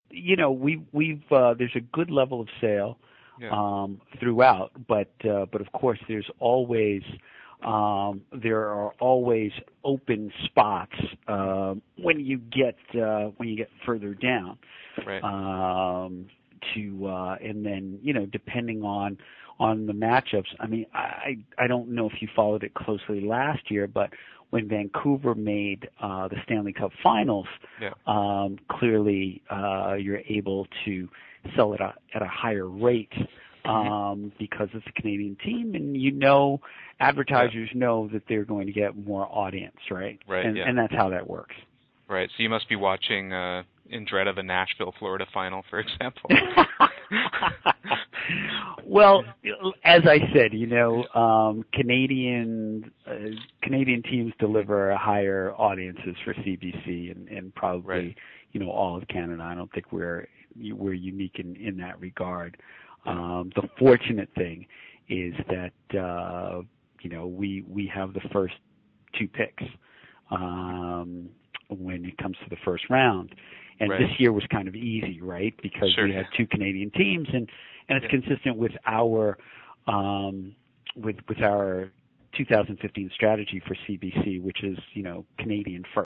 we've there's a good level of sale Yeah. throughout, but of course there are always open spots when you get further down. Right. And then depending on the matchups. I mean, I don't know if you followed it closely last year, but when Vancouver made the Stanley Cup Finals, Yeah. clearly you're able to sell it at a higher rate because it's a Canadian team, and advertisers know that they're going to get more audience, right? Right. And that's how that works. Right. So you must be watching in dread of the Nashville, Florida final, for example. Well, as I said, Canadian teams deliver higher audiences for CBC and probably all of Canada. I don't think we're unique in that regard. The fortunate thing is that we have the first two picks when it comes to the first round. And this year was kind of easy, right? Because we had two Canadian teams, and it's consistent with our with our 2015 strategy for CBC, which is Canadian first.